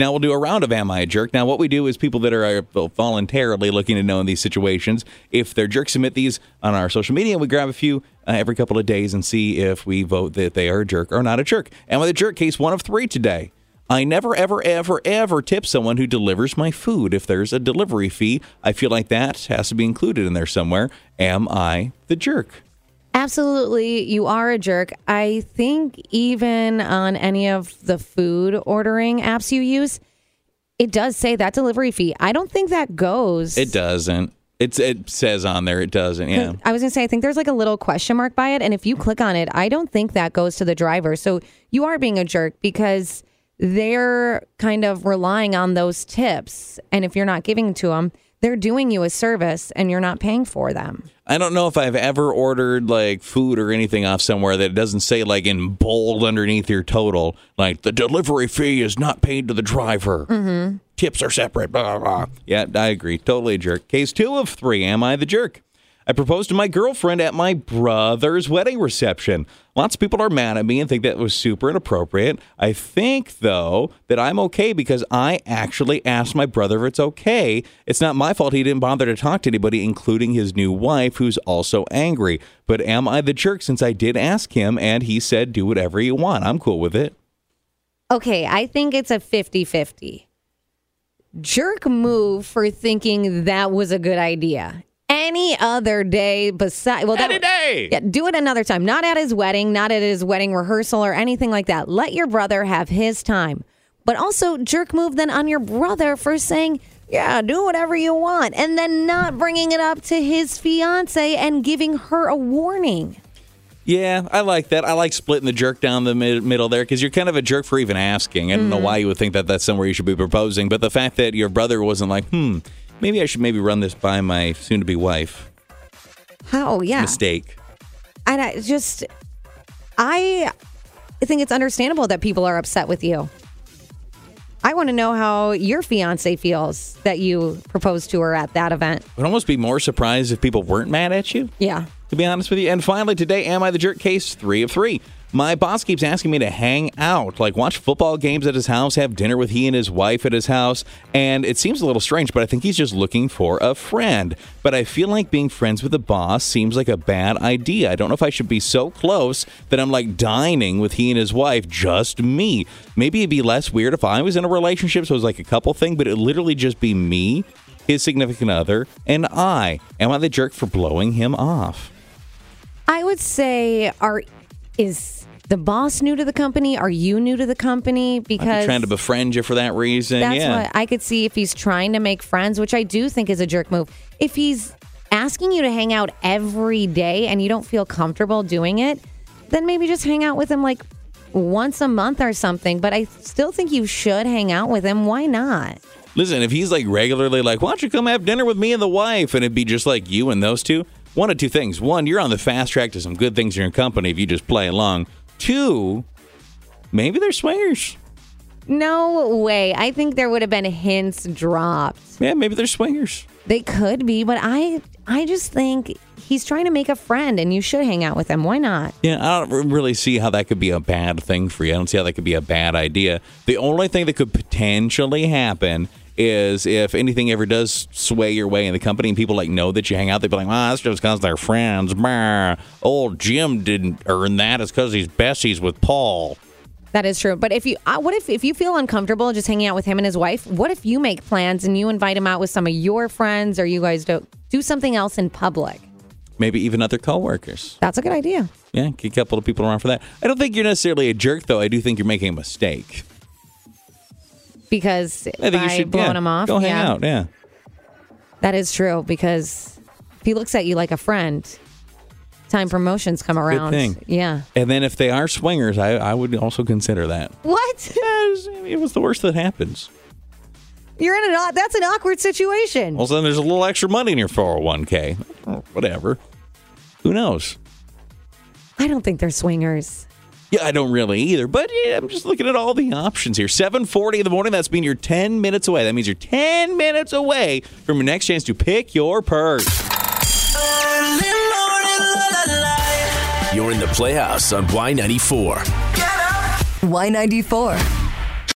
Now we'll do a round of Am I a Jerk? Now what we do is people that are voluntarily looking to know in these situations, if they're jerks, submit these on our social media, and we grab a few every couple of days and see if we vote that they are a jerk or not a jerk. And with a jerk case, 1 of 3 today. I never, ever, ever, ever tip someone who delivers my food. If there's a delivery fee, I feel like that has to be included in there somewhere. Am I the jerk? Absolutely, you are a jerk. I think even on any of the food ordering apps you use, it does say that delivery fee. I don't think that goes. It doesn't. It says on there it doesn't, yeah. I was going to say, I think there's like a little question mark by it, and if you click on it, I don't think that goes to the driver. So you are being a jerk because they're kind of relying on those tips, and if you're not giving to them, they're doing you a service and you're not paying for them. I don't know if I've ever ordered like food or anything off somewhere that it doesn't say like in bold underneath your total, like the delivery fee is not paid to the driver. Mm-hmm. Tips are separate. Blah, blah. Yeah, I agree. Totally a jerk. Case 2 of 3. Am I the jerk? I proposed to my girlfriend at my brother's wedding reception. Lots of people are mad at me and think that was super inappropriate. I think, though, that I'm okay because I actually asked my brother if it's okay. It's not my fault he didn't bother to talk to anybody, including his new wife, who's also angry. But am I the jerk since I did ask him and he said, do whatever you want? I'm cool with it. Okay, I think it's a 50-50. Jerk move for thinking that was a good idea. Any other day besides... Well, any day! Yeah, do it another time. Not at his wedding, not at his wedding rehearsal or anything like that. Let your brother have his time. But also, jerk move then on your brother for saying, yeah, do whatever you want. And then not bringing it up to his fiance and giving her a warning. Yeah, I like that. I like splitting the jerk down the middle there because you're kind of a jerk for even asking. I don't know why you would think that that's somewhere you should be proposing. But the fact that your brother wasn't like, maybe I should run this by my soon-to-be wife. How? Yeah. Mistake. And I think it's understandable that people are upset with you. I want to know how your fiance feels that you proposed to her at that event. I'd almost be more surprised if people weren't mad at you. Yeah. To be honest with you. And finally, today, Am I the Jerk? Case 3 of 3. My boss keeps asking me to hang out, like watch football games at his house, have dinner with he and his wife at his house. And it seems a little strange, but I think he's just looking for a friend. But I feel like being friends with a boss seems like a bad idea. I don't know if I should be so close that I'm like dining with he and his wife, just me. Maybe it'd be less weird if I was in a relationship, so it was like a couple thing, but it'd literally just be me, his significant other, and I. Am I the jerk for blowing him off? I would say, is the boss new to the company? Are you new to the company? Because I'm trying to befriend you for that reason. That's yeah. what I could see if he's trying to make friends, which I do think is a jerk move. If he's asking you to hang out every day and you don't feel comfortable doing it, then maybe just hang out with him like once a month or something. But I still think you should hang out with him. Why not? Listen, if he's like regularly like, why don't you come have dinner with me and the wife? And it'd be just like you and those two. One of two things. One, you're on the fast track to some good things in your company if you just play along. 2, maybe they're swingers. No way. I think there would have been hints dropped. Yeah, maybe they're swingers. They could be, but I just think he's trying to make a friend and you should hang out with him. Why not? Yeah, I don't really see how that could be a bad thing for you. I don't see how that could be a bad idea. The only thing that could potentially happen is if anything ever does sway your way in the company and people like know that you hang out, they'd be like, well, that's just because they're friends. Brr. Old Jim didn't earn that. It's because he's besties with Paul. That is true. But if you, what if you feel uncomfortable just hanging out with him and his wife? What if you make plans and you invite him out with some of your friends, or you guys do something else in public? Maybe even other coworkers. That's a good idea. Yeah, get a couple of people around for that. I don't think you're necessarily a jerk, though. I do think you're making a mistake. Because I think by you should blowing him off, go hang out. Yeah, that is true. Because if he looks at you like a friend, time promotions come around. Good thing. Yeah. And then if they are swingers, I would also consider that. What? It was the worst that happens. You're in that's an awkward situation. Well, then there's a little extra money in your 401k. Or whatever. Who knows? I don't think they're swingers. Yeah, I don't really either. But yeah, I'm just looking at all the options here. 7:40 in the morning. That's mean you're 10 minutes away. That means you're 10 minutes away from your next chance to pick your purse. You're in the Playhouse on Y94. Y94.